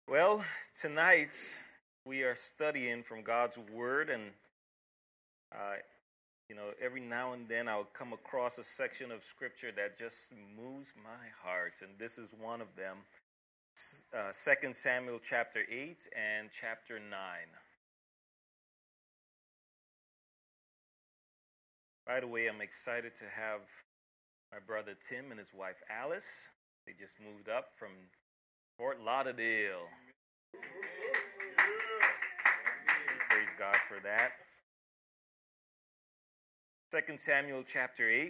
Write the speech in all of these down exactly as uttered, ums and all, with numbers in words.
Well, tonight we are studying from God's Word, and uh, you know, every now and then I'll come across a section of Scripture that just moves my heart, and this is one of them. Uh, Second Samuel chapter eight and chapter nine. By the way, I'm excited to have my brother Tim and his wife Alice. They just moved up from Fort Lauderdale. Praise God for that. Second Samuel chapter eight.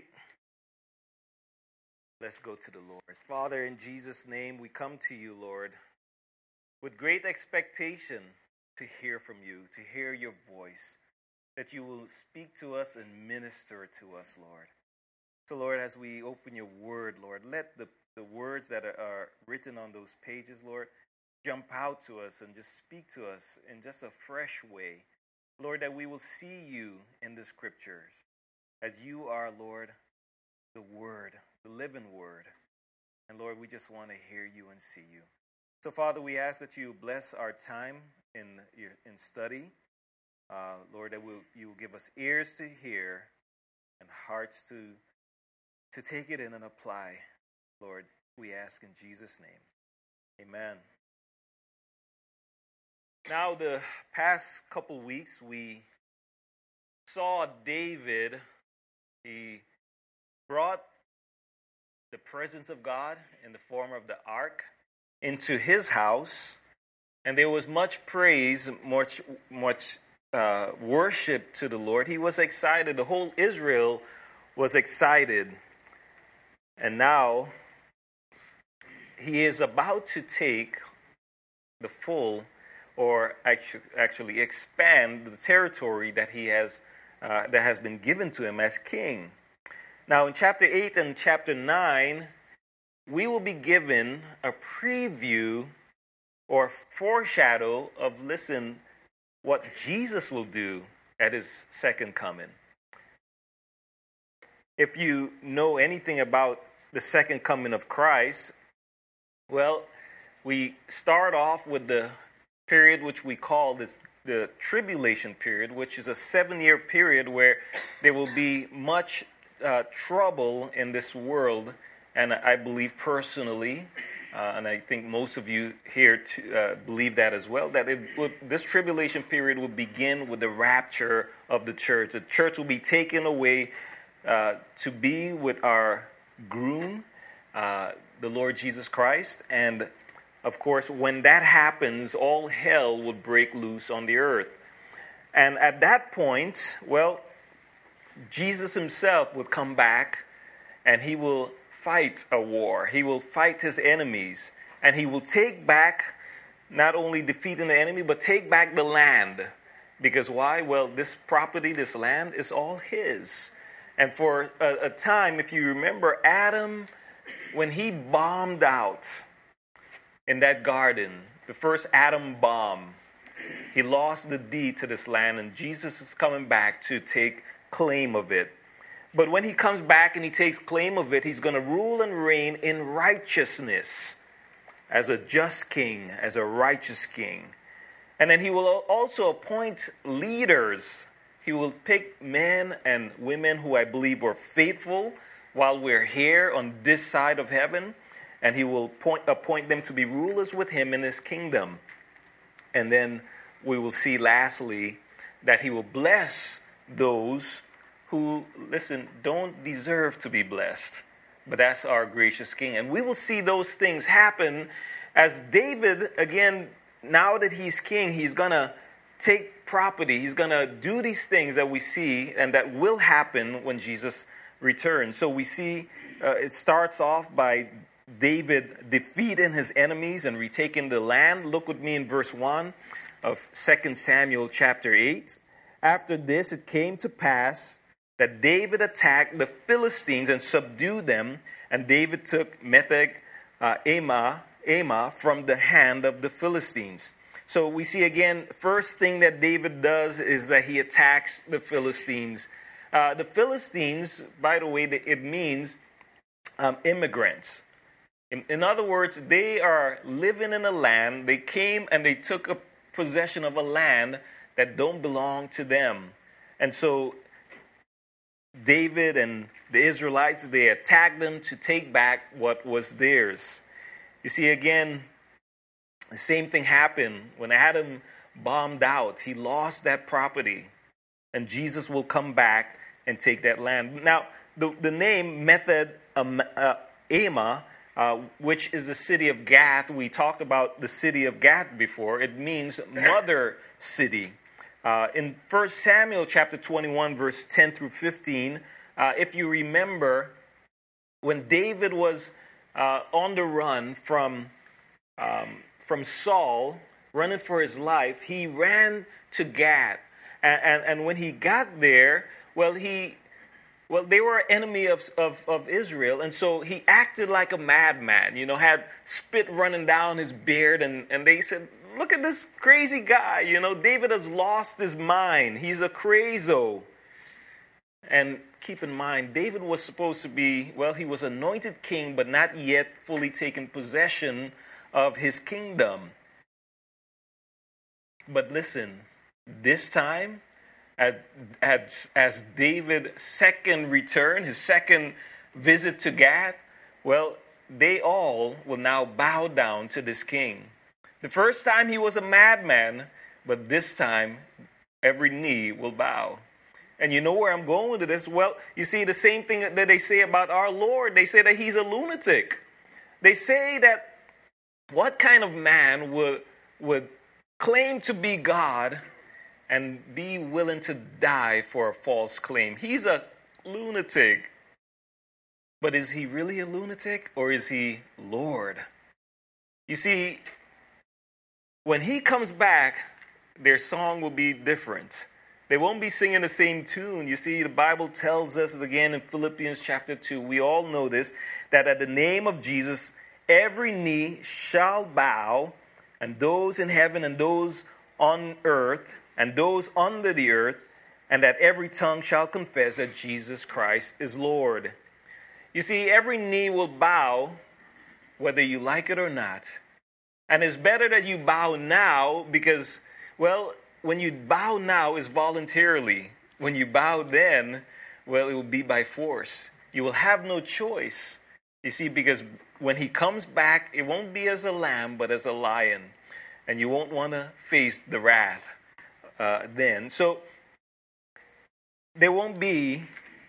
Let's go to the Lord. Father, in Jesus' name, we come to you, Lord, with great expectation to hear from you, to hear your voice, that you will speak to us and minister to us, Lord. So, Lord, as we open your word, Lord, let the, the words that are, are written on those pages, Lord, jump out to us and just speak to us in just a fresh way. Lord, that we will see you in the scriptures as you are, Lord, the word, the living word. And Lord, we just want to hear you and see you. So, Father, we ask that you bless our time in your, in study. Uh, Lord, that we'll, you will give us ears to hear and hearts to, to take it in and apply. Lord, we ask in Jesus' name. Amen. Now, the past couple weeks, we saw David. He brought the presence of God in the form of the ark into his house, and there was much praise, much, much uh, worship to the Lord. He was excited. The whole Israel was excited. And now, he is about to take the full or actually, actually expand the territory that he has uh, that has been given to him as king. Now, in chapter eight and chapter nine, we will be given a preview or foreshadow of, listen, what Jesus will do at his second coming. If you know anything about the second coming of Christ, well, we start off with the period which we call this, the tribulation period, which is a seven-year period where there will be much uh, trouble in this world. And I believe personally, uh, and I think most of you here to, uh, believe that as well, that it would, this tribulation period will begin with the rapture of the church. The church will be taken away uh, to be with our groom, uh, the Lord Jesus Christ, and of course, when that happens, all hell would break loose on the earth. And at that point, well, Jesus himself would come back and he will fight a war. He will fight his enemies. And he will take back, not only defeating the enemy, but take back the land. Because why? Well, this property, this land is all his. And for a, a time, if you remember, Adam, when he bombed out in that garden, the first atom bomb, he lost the deed to this land, and Jesus is coming back to take claim of it. But when he comes back and he takes claim of it, he's going to rule and reign in righteousness as a just king, as a righteous king. And then he will also appoint leaders. He will pick men and women who I believe were faithful while we're here on this side of heaven. And he will point, appoint them to be rulers with him in his kingdom. And then we will see lastly that he will bless those who, listen, don't deserve to be blessed. But that's our gracious king. And we will see those things happen as David, again, now that he's king, he's going to take property. He's going to do these things that we see and that will happen when Jesus returns. So we see uh, it starts off by David defeating his enemies and retaking the land. Look with me in verse one of Second Samuel chapter eight. After this, it came to pass that David attacked the Philistines and subdued them, and David took Metheg uh, Ammah, Ammah from the hand of the Philistines. So we see again, first thing that David does is that he attacks the Philistines. Uh, the Philistines, by the way, it means um, immigrants. In, in other words, they are living in a land. They came and they took a possession of a land that don't belong to them. And so David and the Israelites, they attacked them to take back what was theirs. You see, again, the same thing happened when Adam bombed out. He lost that property. And Jesus will come back and take that land. Now, the, the name Method um, uh, Ema, uh, which is the city of Gath, we talked about the city of Gath before. It means mother city. Uh, in First Samuel chapter twenty-one, verse ten through fifteen, uh, if you remember, when David was uh, on the run from, um, from Saul, running for his life, he ran to Gath. And, and, and when he got there, well, he, well, they were an enemy of, of, of Israel, and so he acted like a madman, you know, had spit running down his beard, and, and they said, look at this crazy guy, you know, David has lost his mind. He's a crazo. And keep in mind, David was supposed to be, well, he was anointed king, but not yet fully taken possession of his kingdom. But listen, this time, as, as David's second return, his second visit to Gath, well, they all will now bow down to this king. The first time he was a madman, but this time every knee will bow. And you know where I'm going with this? Well, you see the same thing that they say about our Lord. They say that he's a lunatic. They say that what kind of man would, would claim to be God and be willing to die for a false claim? He's a lunatic. But is he really a lunatic, or is he Lord? You see, when he comes back, their song will be different. They won't be singing the same tune. You see, the Bible tells us again in Philippians chapter two, we all know this, that at the name of Jesus, every knee shall bow, and those in heaven and those on earth and those under the earth, and that every tongue shall confess that Jesus Christ is Lord. You see, every knee will bow, whether you like it or not. And it's better that you bow now because, well, when you bow now is voluntarily. When you bow then, well, it will be by force. You will have no choice. You see, because when he comes back, it won't be as a lamb, but as a lion. And you won't want to face the wrath uh, then. So there won't be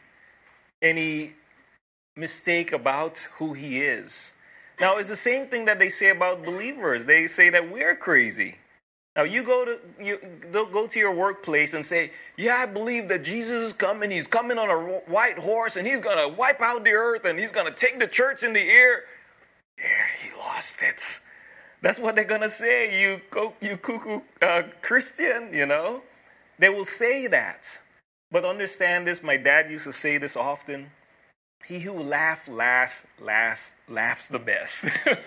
any mistake about who he is. Now, it's the same thing that they say about believers. They say that we're crazy. Now, you go to you go to your workplace and say, yeah, I believe that Jesus is coming. He's coming on a white horse, and he's going to wipe out the earth, and he's going to take the church in the air. Yeah, he lost it. That's what they're going to say, you, you cuckoo uh, Christian, you know. They will say that. But understand this, my dad used to say this often. He who laughs last, last, laughs the best.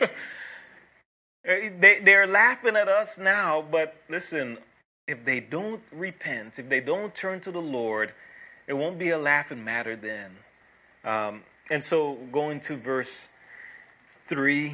they, they're laughing at us now, but listen, if they don't repent, if they don't turn to the Lord, it won't be a laughing matter then. Um, and so going to verse three,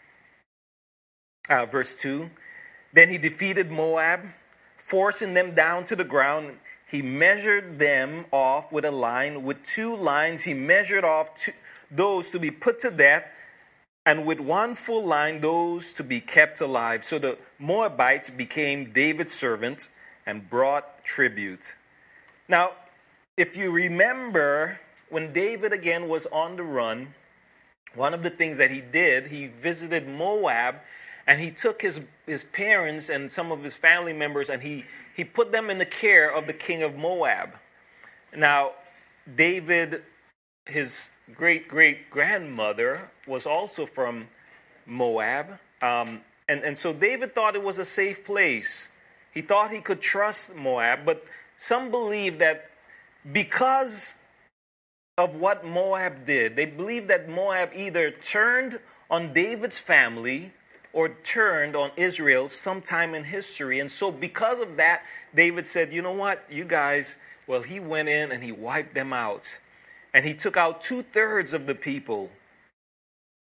uh, verse two, then he defeated Moab, forcing them down to the ground. He measured them off with a line. With two lines, he measured off two, those to be put to death, and with one full line, those to be kept alive. So the Moabites became David's servants and brought tribute. Now, if you remember, when David again was on the run, one of the things that he did, he visited Moab, and he took his, his parents and some of his family members, and he, he put them in the care of the king of Moab. Now, David, his great-great-grandmother, was also from Moab. Um, and, and so David thought it was a safe place. He thought he could trust Moab. But some believe that because of what Moab did, they believe that Moab either turned on David's family or turned on Israel sometime in history. And so because of that, David said, you know what, you guys, well, he went in and he wiped them out. And he took out two-thirds of the people.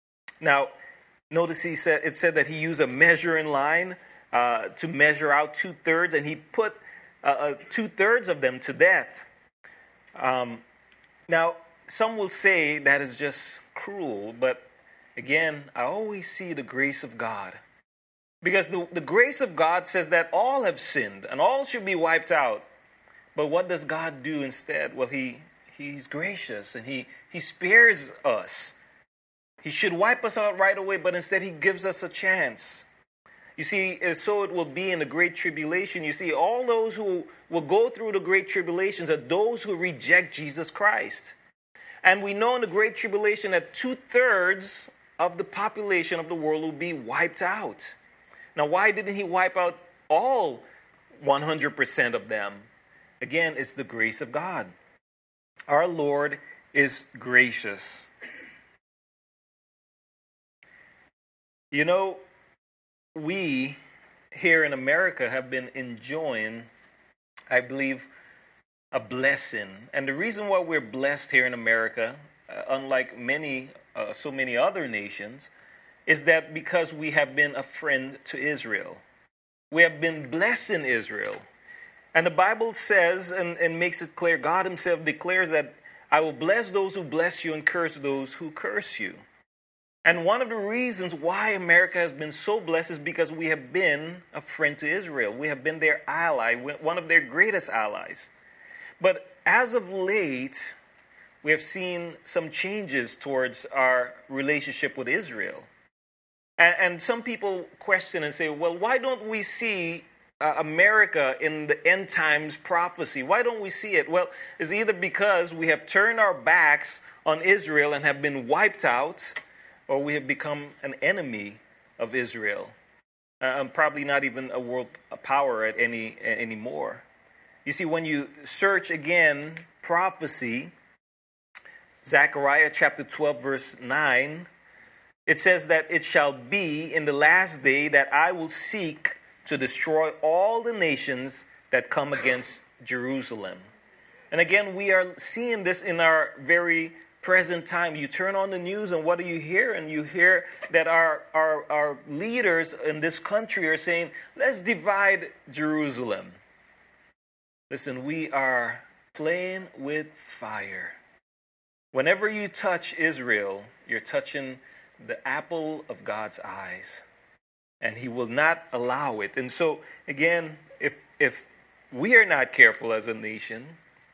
Now, notice he said it said that he used a measuring line uh, to measure out two-thirds, and he put uh, uh, two-thirds of them to death. Um, now, some will say that is just cruel, but again, I always see the grace of God. Because the, the grace of God says that all have sinned and all should be wiped out. But what does God do instead? Well, he He's gracious and he, he spares us. He should wipe us out right away, but instead he gives us a chance. You see, so it will be in the Great Tribulation. You see, all those who will go through the Great Tribulations are those who reject Jesus Christ. And we know in the Great Tribulation that two-thirds of the population of the world will be wiped out. Now, why didn't he wipe out all one hundred percent of them? Again, it's the grace of God. Our Lord is gracious. You know, we here in America have been enjoying, I believe, a blessing. And the reason why we're blessed here in America, uh, unlike many, uh, so many other nations, is that because we have been a friend to Israel. We have been blessed in Israel. And the Bible says and, and makes it clear, God himself declares that I will bless those who bless you and curse those who curse you. And one of the reasons why America has been so blessed is because we have been a friend to Israel. We have been their ally, one of their greatest allies. But as of late, we have seen some changes towards our relationship with Israel. And, and some people question and say, well, why don't we see uh, America in the end times prophecy? Why don't we see it? Well, it's either because we have turned our backs on Israel and have been wiped out, or we have become an enemy of Israel. Uh, and probably not even a world power at any anymore. You see, when you search again prophecy, Zechariah chapter twelve, verse nine, it says that it shall be in the last day that I will seek to destroy all the nations that come against Jerusalem. And again, we are seeing this in our very present time. You turn on the news and what do you hear? And you hear that our, our, our leaders in this country are saying, let's divide Jerusalem. Listen, we are playing with fire. Whenever you touch Israel, you're touching the apple of God's eyes. And he will not allow it. And so, again, if if we are not careful as a nation,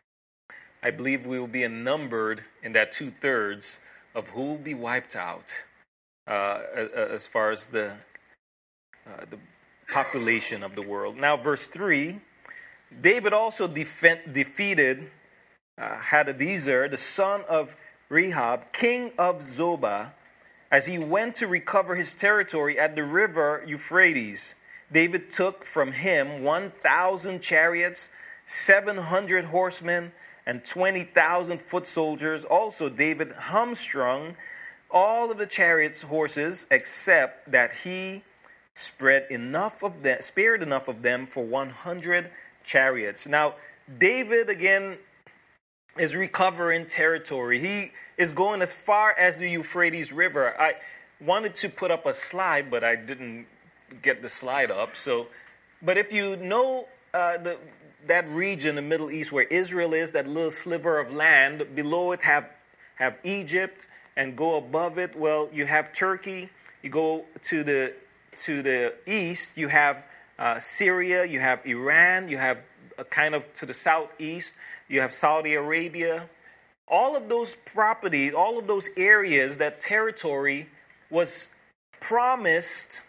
I believe we will be numbered in that two-thirds of who will be wiped out uh, as far as the, uh, the population of the world. Now, verse three, David also defe- defeated uh, Hadadezer, the son of Rehob, king of Zobah, as he went to recover his territory at the river Euphrates. David took from him one thousand chariots, seven hundred horsemen, and twenty thousand foot soldiers. Also, David hamstrung all of the chariots' horses, except that he spread enough of them, spared enough of them for one hundred chariots. Now, David, again, is recovering territory. He is going as far as the Euphrates River. I wanted to put up a slide, but I didn't get the slide up. So, but if you know uh, the, that region, the Middle East, where Israel is, that little sliver of land, below it have have Egypt, and go above it, well, you have Turkey. You go to the to the east, you have uh, Syria, you have Iran, you have a kind of to the southeast, you have Saudi Arabia. All of those properties, all of those areas, that territory was promised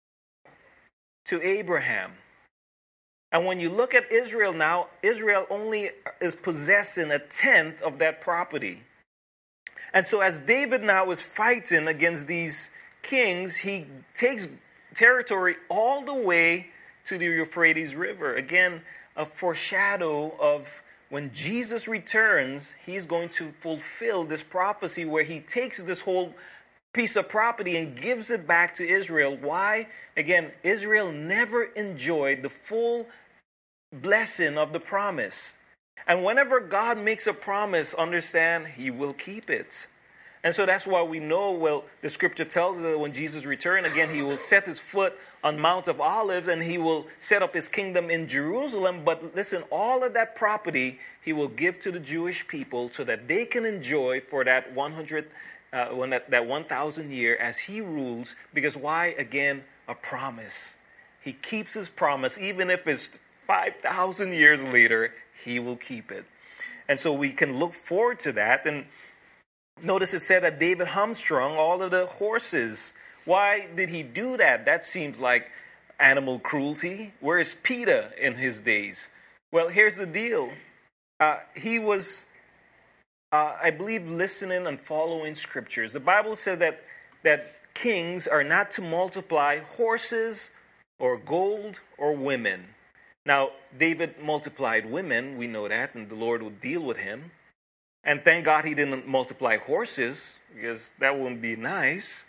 to Abraham. And when you look at Israel now, Israel only is possessing a tenth of that property. And so as David now is fighting against these kings, he takes territory all the way to the Euphrates River. Again, a foreshadow of when Jesus returns, he's going to fulfill this prophecy where he takes this whole piece of property and gives it back to Israel. Why? Again, Israel never enjoyed the full blessing of the promise. And whenever God makes a promise, understand, he will keep it. And so that's why we know, well, the scripture tells us that when Jesus returns again, he will set his foot on Mount of Olives and he will set up his kingdom in Jerusalem. But listen, all of that property he will give to the Jewish people so that they can enjoy for that one hundred, uh, when that, that one thousand year as he rules. Because why? Again, a promise. He keeps his promise. Even if it's five thousand years later, he will keep it. And so we can look forward to that. And notice it said that David hamstrung all of the horses. Why did he do that? That seems like animal cruelty. Where is PETA in his days? Well, here's the deal. Uh, he was, uh, I believe, listening and following scriptures. The Bible said that, that kings are not to multiply horses or gold or women. Now, David multiplied women, we know that, and the Lord would deal with him. And thank God he didn't multiply horses, because that wouldn't be nice.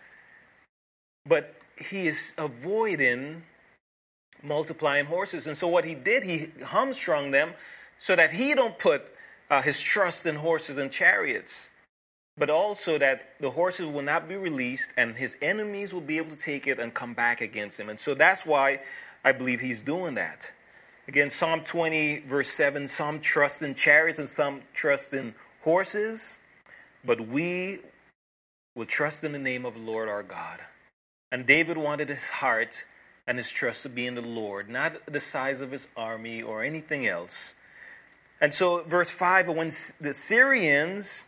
But he is avoiding multiplying horses. And so what he did, he hamstrung them so that he don't put uh, his trust in horses and chariots, but also that the horses will not be released and his enemies will be able to take it and come back against him. And so that's why I believe he's doing that. Again, Psalm twenty, verse seven, some trust in chariots and some trust in horses, but we will trust in the name of the Lord our God. And David wanted his heart and his trust to be in the Lord, not the size of his army or anything else. And so, verse five, when the Syrians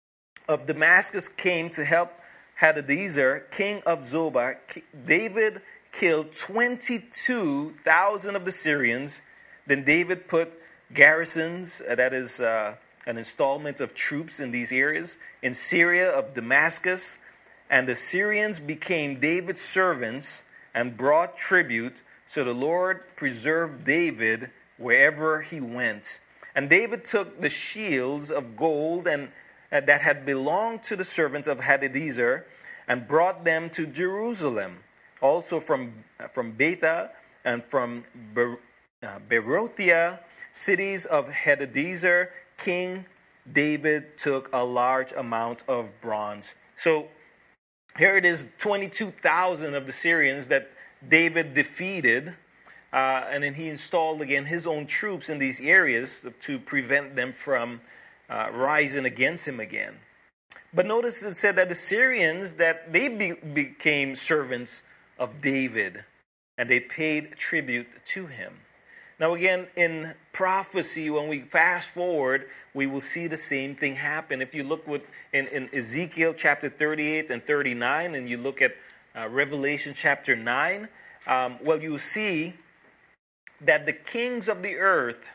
of Damascus came to help Hadadezer, king of Zobah, David killed twenty-two thousand of the Syrians. Then David put garrisons, uh, that is uh, an installment of troops in these areas, in Syria of Damascus. And the Syrians became David's servants and brought tribute. So the Lord preserved David wherever he went. And David took the shields of gold and uh, that had belonged to the servants of Hadadezer and brought them to Jerusalem. Also from, from Betha and from Ber, uh, Berothia, cities of Hadadezer, King David took a large amount of bronze. So here it is, twenty-two thousand of the Syrians that David defeated. Uh, and then he installed again his own troops in these areas to prevent them from uh, rising against him again. But notice it said that the Syrians, that they be, became servants of David, and they paid tribute to him. Now again, in prophecy, when we fast forward, we will see the same thing happen. If you look with, in, in Ezekiel chapter thirty-eight and thirty-nine, and you look at uh, Revelation chapter nine, um, well, you see that the kings of the earth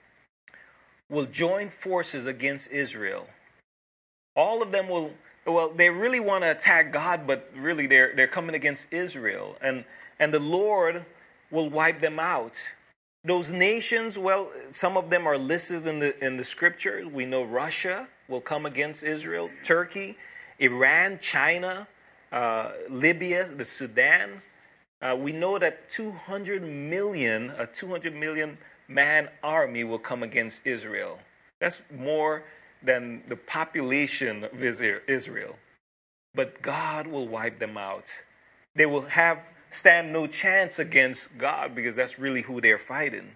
will join forces against Israel. All of them will, well, they really want to attack God, but really they're they're coming against Israel. And and the Lord will wipe them out. Those nations, well, some of them are listed in the in the scripture. We know Russia will come against Israel, Turkey, Iran, China, uh, Libya, the Sudan. Uh, we know that two hundred million, a two hundred million man army will come against Israel. That's more than the population of Israel. But God will wipe them out. They will have stand no chance against God because that's really who they're fighting.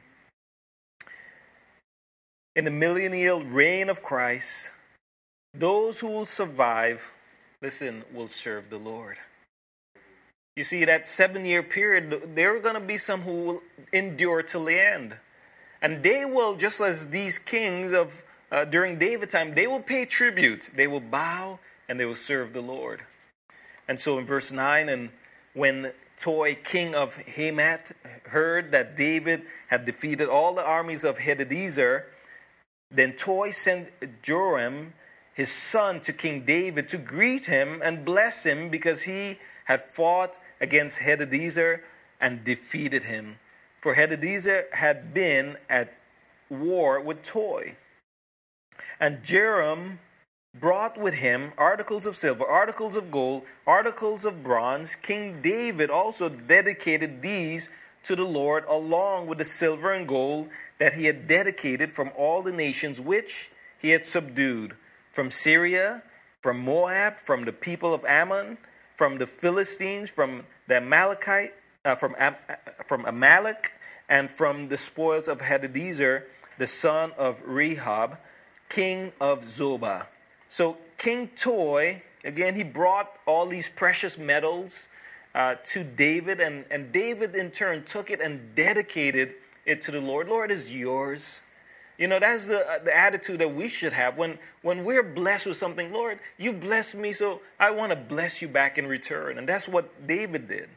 In the millennial reign of Christ, those who will survive, listen, will serve the Lord. You see, that seven-year period, there are going to be some who will endure till the end. And they will, just as these kings of uh, during David's time, they will pay tribute. They will bow and they will serve the Lord. And so in verse nine, and when Toi, king of Hamath, heard that David had defeated all the armies of Hadadezer, then Toi sent Joram, his son, to King David to greet him and bless him because he had fought against Hadadezer and defeated him. For Hadadezer had been at war with Toi. And Joram brought with him articles of silver, articles of gold, articles of bronze. King David also dedicated these to the Lord along with the silver and gold that he had dedicated from all the nations which he had subdued, from Syria from Moab, from the people of Ammon, from the Philistines, from the Amalekite, uh, from Am- from Amalek, and from the spoils of Hadadezer, the son of Rehob, king of Zobah. So King Toi, again, he brought all these precious metals uh, to David, and, and David in turn took it and dedicated it to the Lord. Lord, is yours. You know, that's the uh, the attitude that we should have. When, when we're blessed with something, Lord, you blessed me, so I want to bless you back in return. And that's what David did.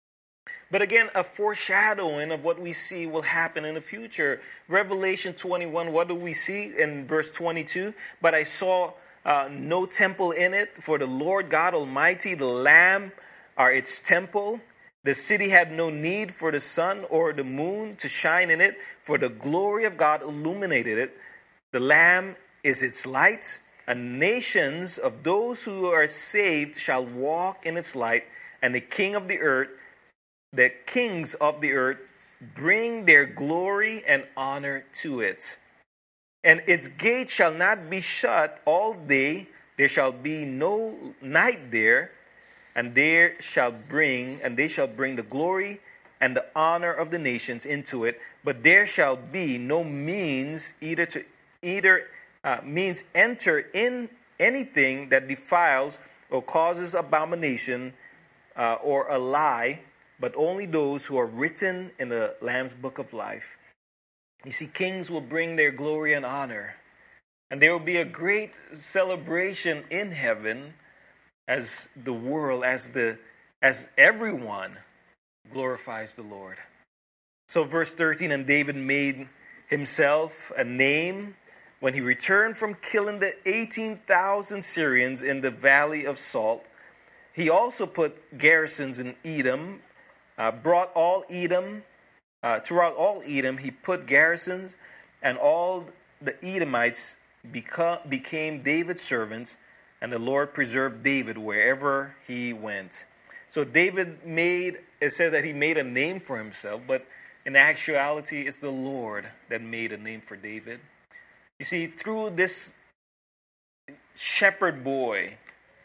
But again, a foreshadowing of what we see will happen in the future. Revelation twenty-one, what do we see in verse twenty-two? But I saw uh, no temple in it, for the Lord God Almighty, the Lamb, are its temple. The city had no need for the sun or the moon to shine in it, for the glory of God illuminated it. The Lamb is its light, and nations of those who are saved shall walk in its light, and the king of the earth, the kings of the earth, bring their glory and honor to it. And its gate shall not be shut all day, there shall be no night there. And there shall bring, and they shall bring the glory and the honor of the nations into it. But there shall be no means either to either uh, means enter in anything that defiles or causes abomination uh, or a lie, but only those who are written in the Lamb's book of life. You see, kings will bring their glory and honor, and there will be a great celebration in heaven. As the world, as the as everyone glorifies the Lord. So verse thirteen, and David made himself a name when he returned from killing the eighteen thousand Syrians in the valley of Salt. He also put garrisons in Edom, uh, brought all Edom, uh, throughout all Edom, he put garrisons, and all the Edomites beca- became David's servants. And the Lord preserved David wherever he went. So David made, it says that he made a name for himself, but in actuality, it's the Lord that made a name for David. You see, through this shepherd boy,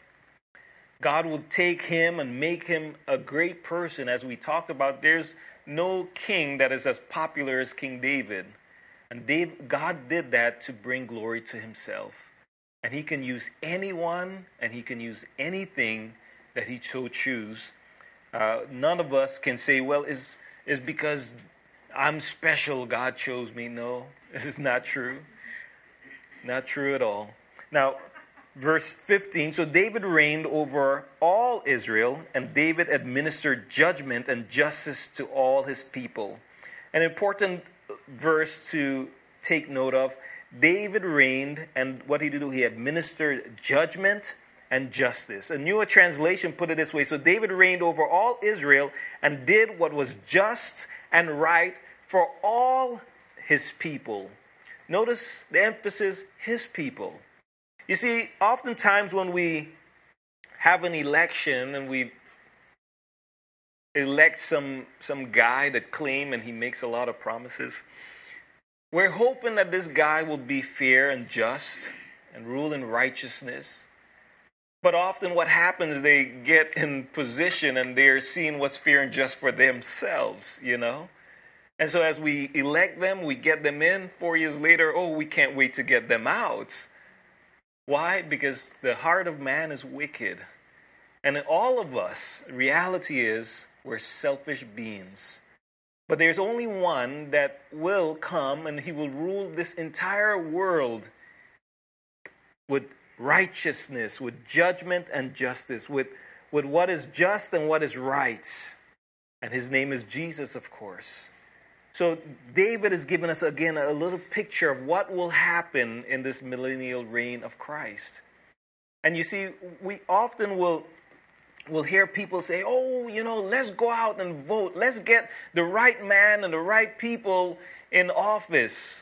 God will take him and make him a great person. As we talked about, there's no king that is as popular as King David. And Dave, God did that to bring glory to himself. And he can use anyone, and he can use anything that he so choose. Uh, none of us can say, well, it's, it's because I'm special, God chose me. No, this is not true. Not true at all. Now, verse fifteen, so David reigned over all Israel, and David administered judgment and justice to all his people. An important verse to take note of. David reigned, and what did he do? He administered judgment and justice. A newer translation put it this way. So David reigned over all Israel and did what was just and right for all his people. Notice the emphasis, his people. You see, oftentimes when we have an election and we elect some, some guy that claims and he makes a lot of promises, we're hoping that this guy will be fair and just and rule in righteousness. But often what happens is they get in position and they're seeing what's fair and just for themselves, you know. And so as we elect them, we get them in. Four years later, oh, we can't wait to get them out. Why? Because the heart of man is wicked. And in all of us, reality is we're selfish beings. But there's only one that will come, and he will rule this entire world with righteousness, with judgment and justice, with, with what is just and what is right. And his name is Jesus, of course. So David has given us, again, a little picture of what will happen in this millennial reign of Christ. And you see, we often will... We'll hear people say, oh, you know, let's go out and vote. Let's get the right man and the right people in office.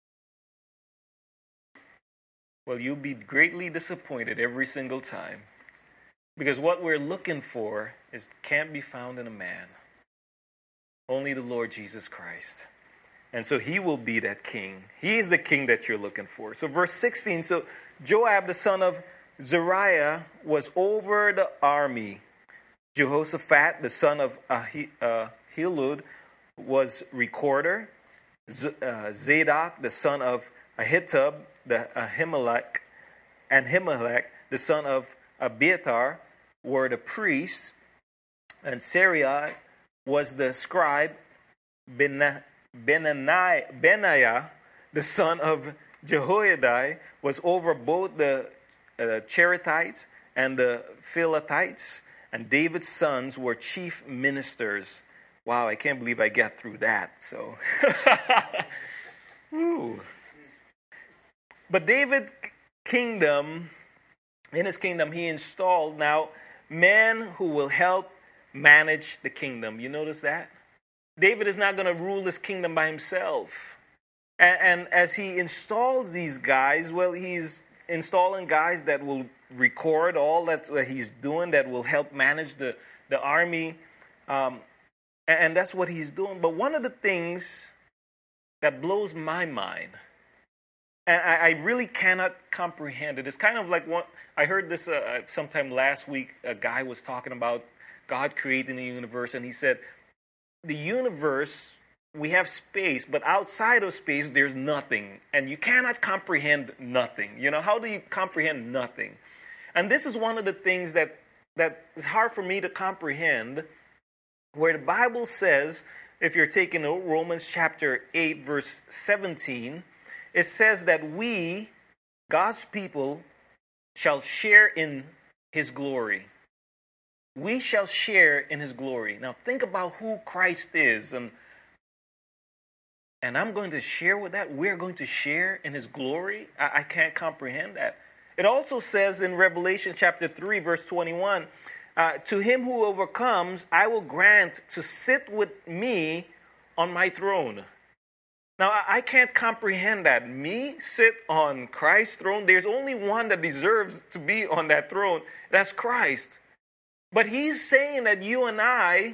Well, you'll be greatly disappointed every single time. Because what we're looking for is can't be found in a man. Only the Lord Jesus Christ. And so he will be that king. He is the king that you're looking for. So verse sixteen, so Joab, the son of Zariah was over the army. Jehoshaphat, the son of Ahilud, was recorder. Z- uh, Zadok, the son of Ahitub, the Ahimelech, and Himelech, the son of Abiathar, were the priests. And Sarai was the scribe. Ben- Benani- Benaiah, the son of Jehoiada, was over both the uh, Cherethites and the Philathites. And David's sons were chief ministers. Wow, I can't believe I got through that. So, Woo. But David's kingdom, in his kingdom, he installed now men who will help manage the kingdom. You notice that? David is not going to rule this kingdom by himself. And, and as he installs these guys, well, he's installing guys that will record all that he's doing, that will help manage the, the army. Um, and, and that's what he's doing. But one of the things that blows my mind, and I, I really cannot comprehend it, it's kind of like what I heard this uh, sometime last week. A guy was talking about God creating the universe, and he said, the universe, we have space, but outside of space, there's nothing. And you cannot comprehend nothing. You know, how do you comprehend nothing? And this is one of the things that, that is hard for me to comprehend, where the Bible says, if you're taking note, Romans chapter eight, verse seventeen, it says that we, God's people, shall share in his glory. We shall share in his glory. Now think about who Christ is, and and I'm going to share with that. We're going to share in his glory. I, I can't comprehend that. It also says in Revelation chapter three, verse twenty-one, uh, to him who overcomes, I will grant to sit with me on my throne. Now, I, I can't comprehend that. Me sit on Christ's throne. There's only one that deserves to be on that throne. That's Christ. But he's saying that you and I,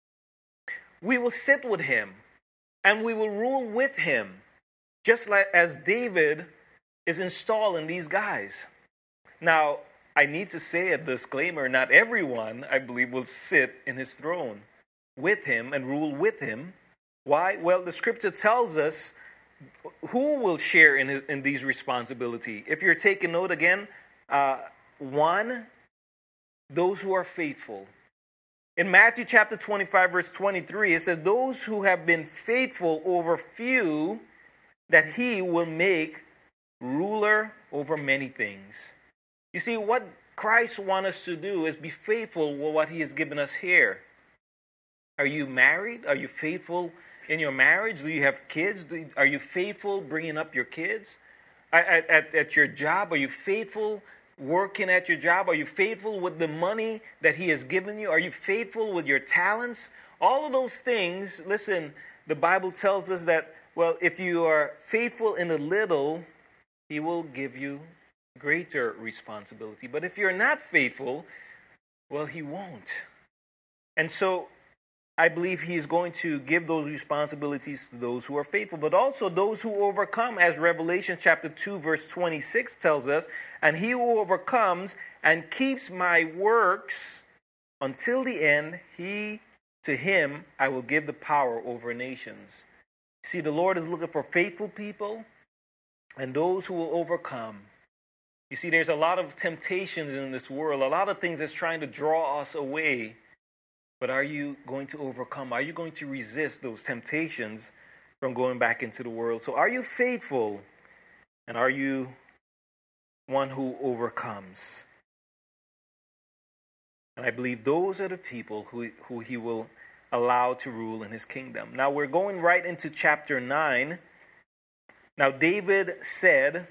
we will sit with him and we will rule with him, just like as David is installing these guys. Now, I need to say a disclaimer, not everyone, I believe, will sit in his throne with him and rule with him. Why? Well, the scripture tells us who will share in, his, in these responsibilities. If you're taking note again, uh, one, those who are faithful. In Matthew chapter twenty-five, verse twenty-three, it says, those who have been faithful over few, that he will make ruler over many things. You see, what Christ wants us to do is be faithful with what he has given us here. Are you married? Are you faithful in your marriage? Do you have kids? Do, are you faithful bringing up your kids? At, at, at your job, are you faithful working at your job? Are you faithful with the money that he has given you? Are you faithful with your talents? All of those things, listen, the Bible tells us that, well, if you are faithful in a little, he will give you greater responsibility. But if you're not faithful, well, he won't. And so I believe he is going to give those responsibilities to those who are faithful, but also those who overcome, as Revelation chapter two, verse twenty-six tells us, and he who overcomes and keeps my works until the end, he, to him, I will give the power over nations. See, the Lord is looking for faithful people and those who will overcome. You see, there's a lot of temptations in this world, a lot of things that's trying to draw us away. But are you going to overcome? Are you going to resist those temptations from going back into the world? So are you faithful? And are you one who overcomes? And I believe those are the people who, who he will allow to rule in his kingdom. Now we're going right into chapter nine. Now David said,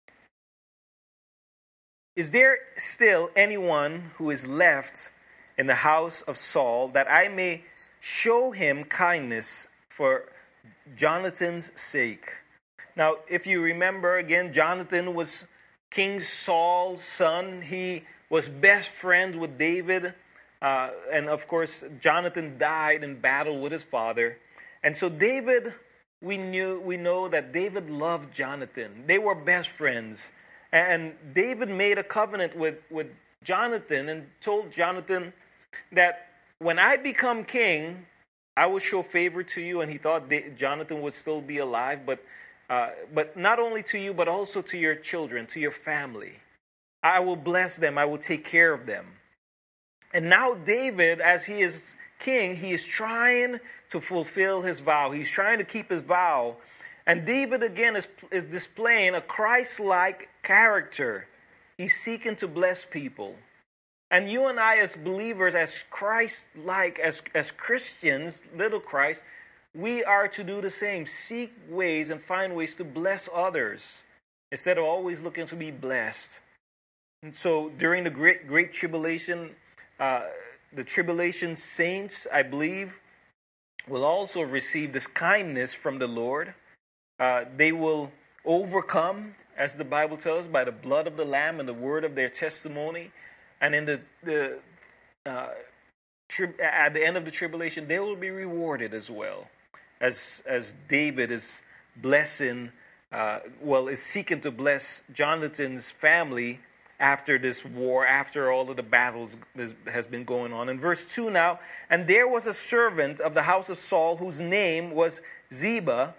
is there still anyone who is left in the house of Saul, that I may show him kindness for Jonathan's sake? Now, if you remember, again, Jonathan was King Saul's son. He was best friends with David. Uh, and, of course, Jonathan died in battle with his father. And so David, we knew, we know that David loved Jonathan. They were best friends. And David made a covenant with, with Jonathan and told Jonathan that when I become king, I will show favor to you. And he thought Jonathan would still be alive, but uh, but not only to you, but also to your children, to your family. I will bless them. I will take care of them. And now David, as he is king, he is trying to fulfill his vow. He's trying to keep his vow. And David, again, is, is displaying a Christ-like character. He's seeking to bless people. And you and I, as believers, as Christ-like, as, as Christians, little Christ, we are to do the same. Seek ways and find ways to bless others instead of always looking to be blessed. And so during the Great, great Tribulation, uh, the Tribulation saints, I believe, will also receive this kindness from the Lord. Uh, they will overcome, as the Bible tells, by the blood of the Lamb and the word of their testimony. And in the, the uh, tri- at the end of the tribulation, they will be rewarded as well, as as David is blessing, uh, well, is seeking to bless Jonathan's family after this war, after all of the battles is, has been going on. In verse two now, and there was a servant of the house of Saul whose name was Ziba.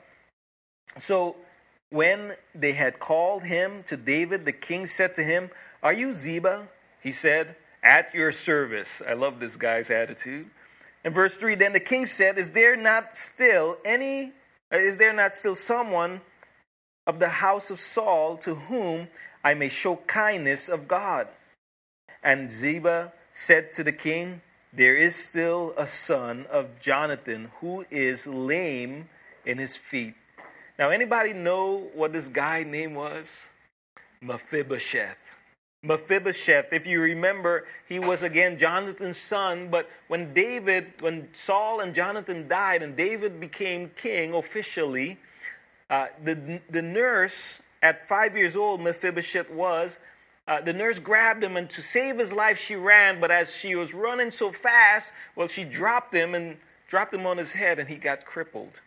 So when they had called him to David, the king said to him, "Are you Ziba?" He said, "At your service." I love this guy's attitude. In verse three, then the king said, "Is there not still any, is there not still someone of the house of Saul to whom I may show kindness of God?" And Ziba said to the king, "There is still a son of Jonathan who is lame in his feet." Now, anybody know what this guy's name was? Mephibosheth. Mephibosheth, if you remember, he was again Jonathan's son, but when David, when Saul and Jonathan died and David became king officially, uh, the, the nurse, at five years old, Mephibosheth was, uh, the nurse grabbed him, and to save his life, she ran, but as she was running so fast, well, she dropped him and dropped him on his head, and he got crippled.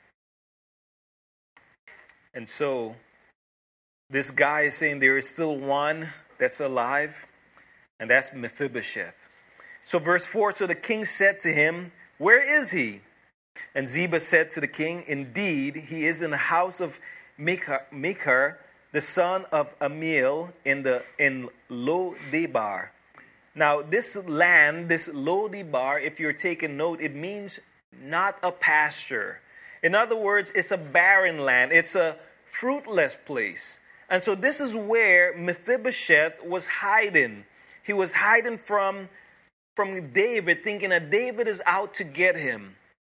And so, this guy is saying there is still one that's alive, and that's Mephibosheth. So verse four, so the king said to him, "Where is he?" And Ziba said to the king, "Indeed, he is in the house of Machir, the son of Amiel, in the in Lo-debar." Now, this land, this Lo-debar, if you're taking note, it means not a pasture. In other words, it's a barren land. It's a fruitless place. And so this is where Mephibosheth was hiding. He was hiding from, from David, thinking that David is out to get him.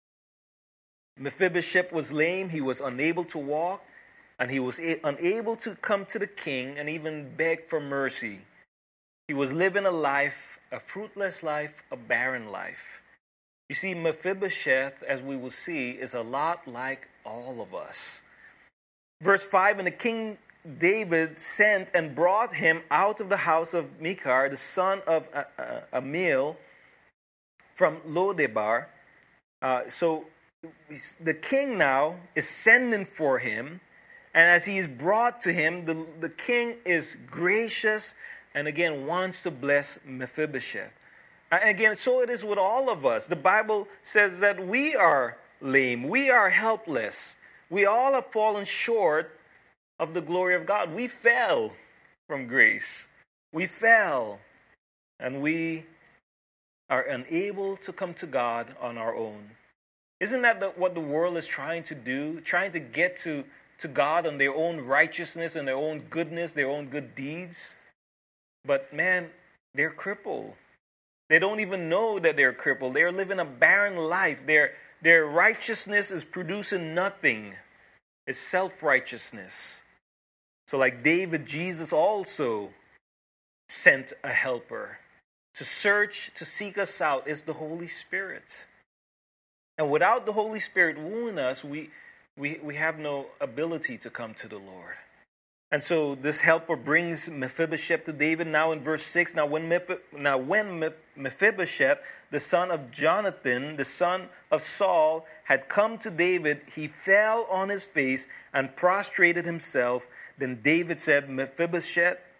Mephibosheth was lame. He was unable to walk. And he was a- unable to come to the king and even beg for mercy. He was living a life, a fruitless life, a barren life. You see, Mephibosheth, as we will see, is a lot like all of us. Verse five, and the king David sent and brought him out of the house of Machir, the son of uh, uh, Amiel, from Lo-debar. Uh, so the king now is sending for him, and as he is brought to him, the, the king is gracious and again wants to bless Mephibosheth. And again, so it is with all of us. The Bible says that we are lame, we are helpless. We all have fallen short of the glory of God. We fell from grace. We fell. And we are unable to come to God on our own. Isn't that the, what the world is trying to do? Trying to get to, to God on their own righteousness and their own goodness, their own good deeds? But man, they're crippled. They don't even know that they're crippled. They're living a barren life. Their, their righteousness is producing nothing. It's self-righteousness. So like David, Jesus also sent a helper to search, to seek us out, is the Holy Spirit. And without the Holy Spirit wooing us, we, we, we have no ability to come to the Lord. And so this helper brings Mephibosheth to David. Now in verse six, now when, Meph- now when Mephibosheth, the son of Jonathan, the son of Saul, had come to David, he fell on his face and prostrated himself. Then David said, "Mephibosheth,"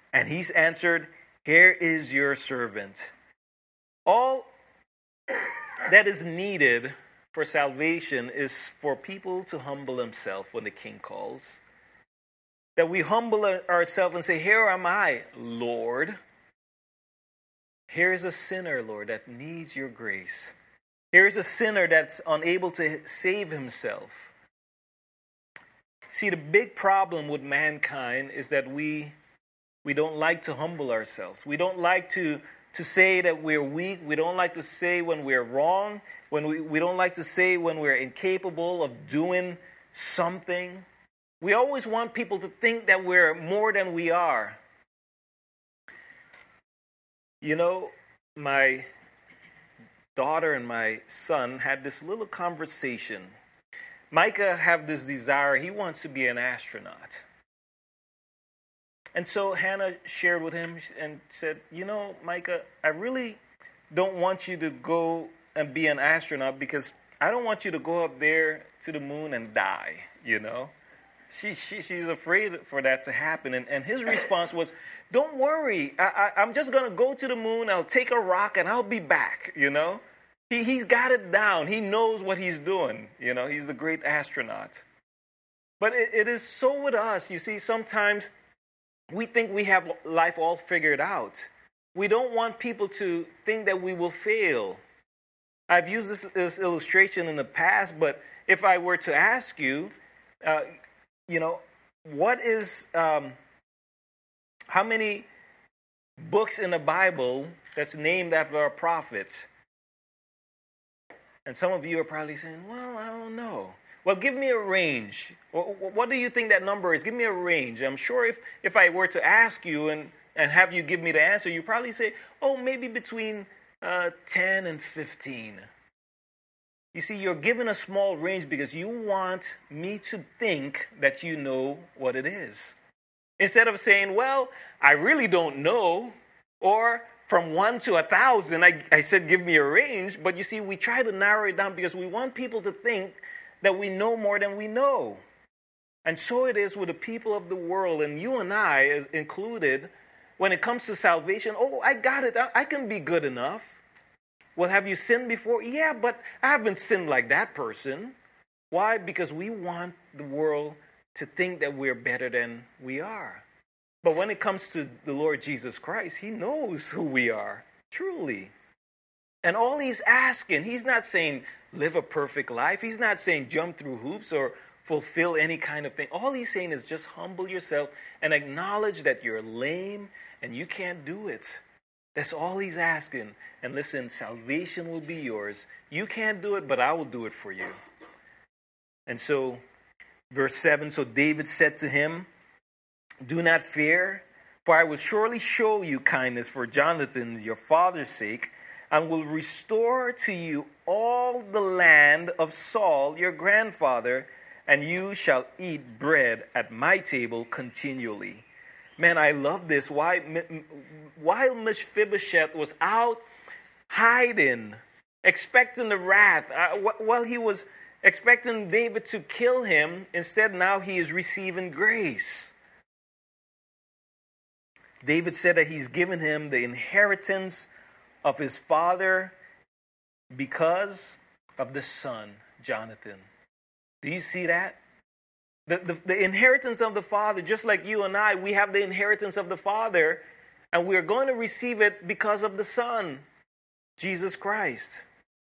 And he's answered, here is your servant. All that is needed for salvation is for people to humble themselves when the king calls. That we humble ourselves and say, here am I, Lord. Here is a sinner, Lord, that needs your grace. Here is a sinner that's unable to save himself. See, the big problem with mankind is that we we don't like to humble ourselves. We don't like to, to say that we're weak. We don't like to say when we're wrong. When we, we don't like to say when we're incapable of doing something. We always want people to think that we're more than we are. You know, my daughter and my son had this little conversation. Micah have this desire. He wants to be an astronaut. And so Hannah shared with him and said, you know, Micah, I really don't want you to go and be an astronaut because I don't want you to go up there to the moon and die, you know. She, she She's afraid for that to happen. And, and his response was, don't worry. I, I, I'm just going to go to the moon. I'll take a rock and I'll be back, you know. He, he's got it down. He knows what he's doing. You know, he's a great astronaut. But it, it is so with us. You see, sometimes we think we have life all figured out. We don't want people to think that we will fail. I've used this, this illustration in the past, but if I were to ask you, uh, you know, what is, um, how many books in the Bible that's named after a prophet? And some of you are probably saying, well, I don't know. Well, give me a range. What do you think that number is? Give me a range. I'm sure if, if I were to ask you and, and have you give me the answer, you'd probably say, oh, maybe between uh, ten and fifteen. You see, you're given a small range because you want me to think that you know what it is. Instead of saying, well, I really don't know, or from one to a thousand, I, I said give me a range. But you see, we try to narrow it down because we want people to think that we know more than we know. And so it is with the people of the world, and you and I is included, when it comes to salvation. Oh, I got it. I, I can be good enough. Well, have you sinned before? Yeah, but I haven't sinned like that person. Why? Because we want the world to think that we're better than we are. But when it comes to the Lord Jesus Christ, he knows who we are, truly. And all he's asking, he's not saying live a perfect life. He's not saying jump through hoops or fulfill any kind of thing. All he's saying is just humble yourself and acknowledge that you're lame and you can't do it. That's all he's asking. And listen, salvation will be yours. You can't do it, but I will do it for you. And so, verse seven, so David said to him, do not fear, for I will surely show you kindness for Jonathan, your father's sake, and will restore to you all the land of Saul, your grandfather, and you shall eat bread at my table continually. Man, I love this. Why, while Mephibosheth was out hiding, expecting the wrath, uh, while he was expecting David to kill him, instead now he is receiving grace. David said that he's given him the inheritance of his father because of the son, Jonathan. Do you see that? The, the, the inheritance of the Father, just like you and I, we have the inheritance of the Father, and we're going to receive it because of the Son, Jesus Christ.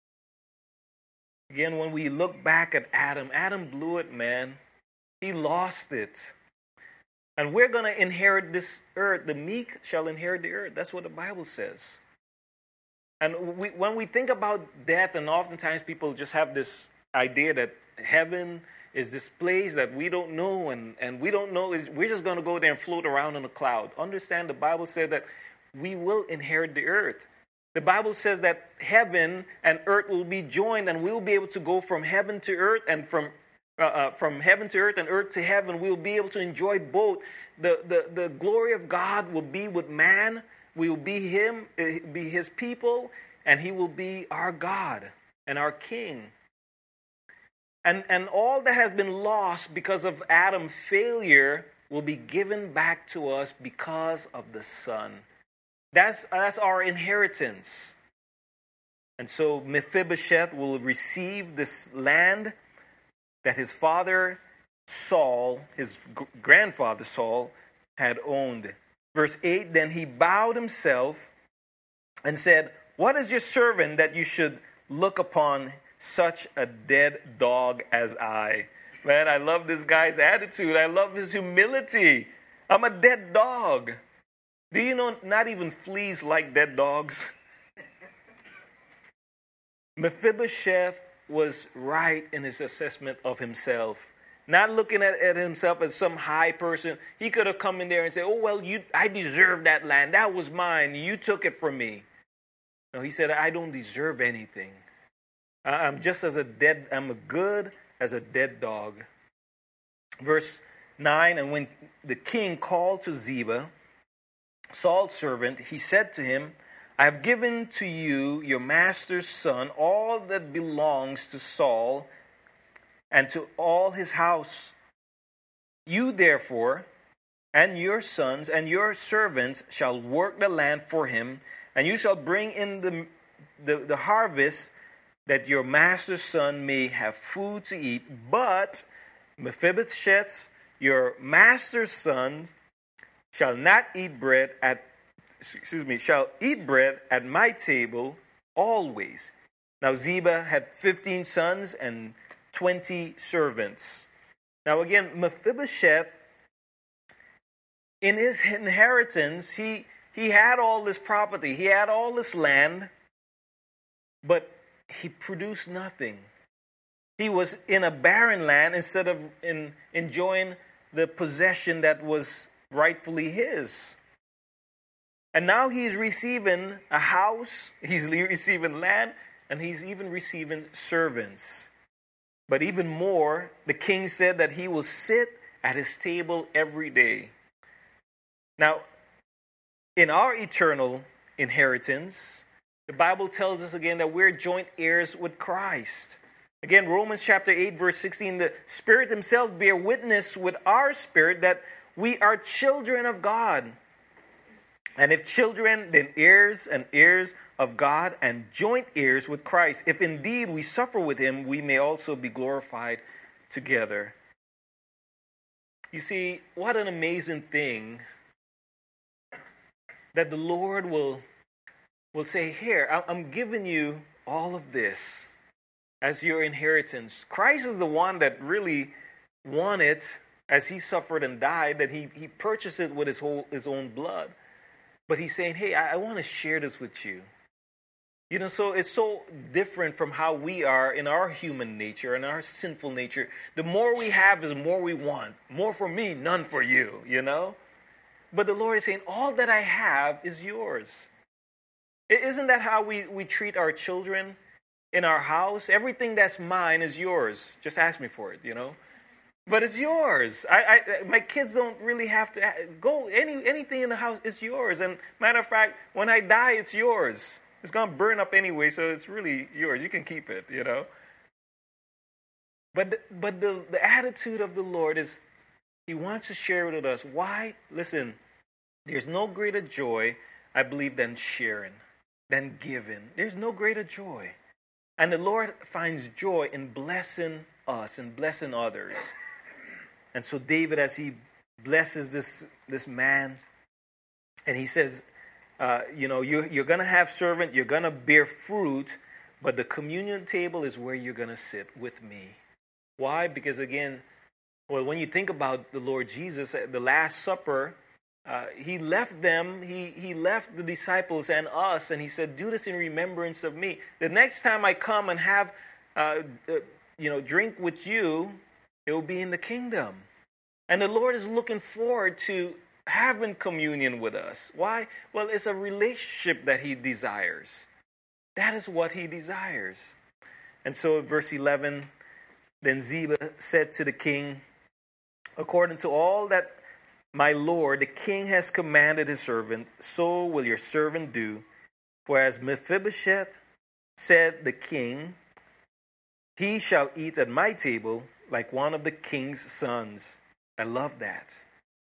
Again, when we look back at Adam, Adam blew it, man. He lost it. And we're going to inherit this earth. The meek shall inherit the earth. That's what the Bible says. And we, when we think about death, and oftentimes people just have this idea that heaven is this place that we don't know, and, and we don't know, is we're just going to go there and float around in a cloud. Understand, the Bible said that we will inherit the earth. The Bible says that heaven and earth will be joined, and we'll be able to go from heaven to earth, and from uh, uh, from heaven to earth and earth to heaven. We'll be able to enjoy both. The, the, the glory of God will be with man. We will be him, be his people, and he will be our God and our King. And, and all that has been lost because of Adam's failure will be given back to us because of the Son. That's, that's our inheritance. And so Mephibosheth will receive this land that his father Saul, his grandfather Saul, had owned. Verse eight, then he bowed himself and said, what is your servant that you should look upon such a dead dog as I? Man, I love this guy's attitude. I love his humility. I'm a dead dog. Do you know not even fleas like dead dogs? Mephibosheth was right in his assessment of himself. Not looking at, at himself as some high person. He could have come in there and said, oh, well, you, I deserve that land. That was mine. You took it from me. No, he said, I don't deserve anything. I'm just as a dead, I'm as good as a dead dog. Verse nine, and when the king called to Ziba, Saul's servant, he said to him, I have given to you, your master's son, all that belongs to Saul and to all his house. You therefore and your sons and your servants shall work the land for him, and you shall bring in the, the, the harvest, that your master's son may have food to eat. But Mephibosheth, your master's son, shall not eat bread at excuse me, shall eat bread at my table always. Now Ziba had fifteen sons and twenty servants. Now again, Mephibosheth, in his inheritance, he he had all this property, he had all this land, but he produced nothing. He was in a barren land instead of in enjoying the possession that was rightfully his. And now he's receiving a house, he's receiving land, and he's even receiving servants. But even more, the king said that he will sit at his table every day. Now, in our eternal inheritance, the Bible tells us again that we're joint heirs with Christ. Again, Romans chapter eight, verse sixteen, the Spirit himself bear witness with our spirit that we are children of God. And if children, then heirs and heirs of God and joint heirs with Christ. If indeed we suffer with him, we may also be glorified together. You see, what an amazing thing that the Lord will, will say, here, I'm giving you all of this as your inheritance. Christ is the one that really won it as he suffered and died, that he, he purchased it with his whole his own blood. But he's saying, hey, I, I want to share this with you. You know, so it's so different from how we are in our human nature and our sinful nature. The more we have is the more we want. More for me, none for you, you know? But the Lord is saying, all that I have is yours. Isn't that how we, we treat our children in our house? Everything that's mine is yours. Just ask me for it, you know? But it's yours. I, I, my kids don't really have to go. Any anything in the house is yours. And matter of fact, when I die, it's yours. It's going to burn up anyway, so it's really yours. You can keep it, you know. But but the, the attitude of the Lord is, he wants to share it with us. Why? Listen, there's no greater joy, I believe, than sharing, than giving. There's no greater joy. And the Lord finds joy in blessing us and blessing others. And so David, as he blesses this, this man, and he says, uh, you know, you're, you're going to have servant, you're going to bear fruit, but the communion table is where you're going to sit with me. Why? Because again, well, when you think about the Lord Jesus, at the Last Supper, uh, he left them, he, he left the disciples and us, and he said, do this in remembrance of me. The next time I come and have, uh, uh, you know, drink with you, it will be in the kingdom. And the Lord is looking forward to having communion with us. Why? Well, it's a relationship that he desires. That is what he desires. And so verse eleven, then Ziba said to the king, according to all that my lord, the king has commanded his servant, so will your servant do. For as Mephibosheth said the king, he shall eat at my table like one of the king's sons. I love that.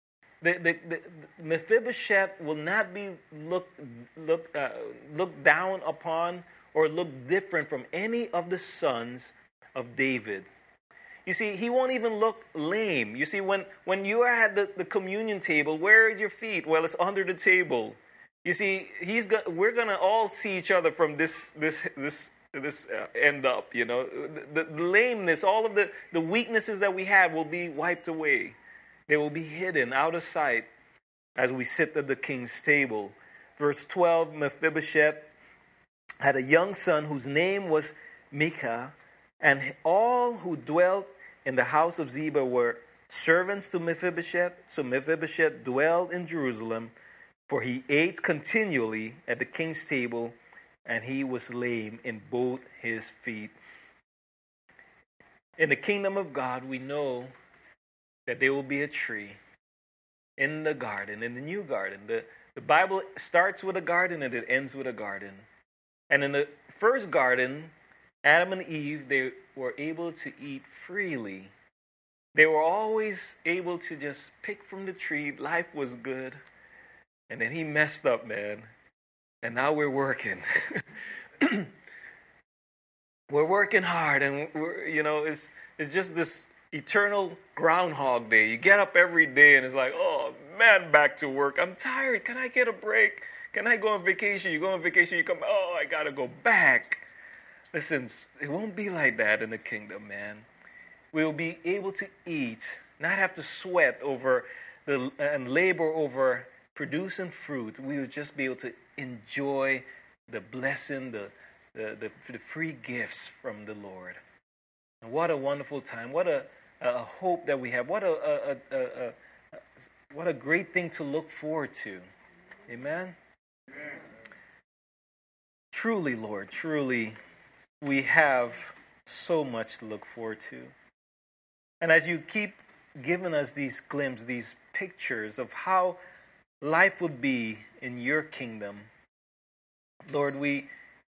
The, the, the, Mephibosheth will not be looked look, uh, looked down upon or looked different from any of the sons of David. You see, he won't even look lame. You see, when, when you are at the, the communion table, where are your feet? Well, it's under the table. You see, he's go- we're going to all see each other from this this this this uh, end up, you know. The, the lameness, all of the, the weaknesses that we have will be wiped away. They will be hidden out of sight as we sit at the king's table. Verse twelve, Mephibosheth had a young son whose name was Micah, and all who dwelt in the house of Ziba were servants to Mephibosheth. So Mephibosheth dwelled in Jerusalem, for he ate continually at the king's table, and he was lame in both his feet. In the kingdom of God, we know that there will be a tree in the garden, in the new garden. The, the Bible starts with a garden and it ends with a garden. And in the first garden, Adam and Eve, they were able to eat freely. They were always able to just pick from the tree. Life was good. And then he messed up, man. And now we're working. We're working hard, and we're, you know, it's it's just this eternal Groundhog Day. You get up every day, and it's like, oh man, back to work. I'm tired. Can I get a break? Can I go on vacation? You go on vacation, you come. Oh, I gotta go back. Listen, it won't be like that in the kingdom, man. We will be able to eat, not have to sweat over the and labor over producing fruit. We will just be able to enjoy the blessing, the the, the, the free gifts from the Lord. And what a wonderful time! What a, a hope that we have! What a, a, a, a, a what a great thing to look forward to! Amen. Amen. Truly, Lord, truly, we have so much to look forward to. And as you keep giving us these glimpses, these pictures of how life would be in your kingdom, Lord, we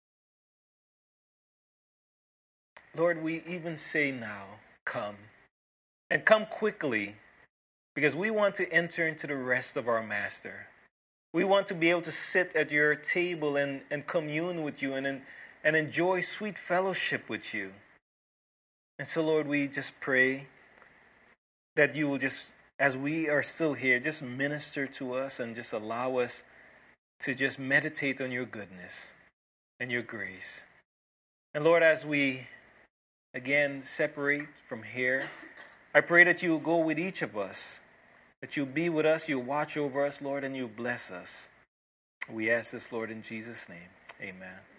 Lord, we even say now, come. And come quickly, because we want to enter into the rest of our Master. We want to be able to sit at your table and, and commune with you and, and, and enjoy sweet fellowship with you. And so, Lord, we just pray that you will just, as we are still here, just minister to us and just allow us to just meditate on your goodness and your grace. And Lord, as we again separate from here, I pray that you will go with each of us, that you'll be with us, you'll watch over us, Lord, and you'll bless us. We ask this, Lord, in Jesus' name. Amen.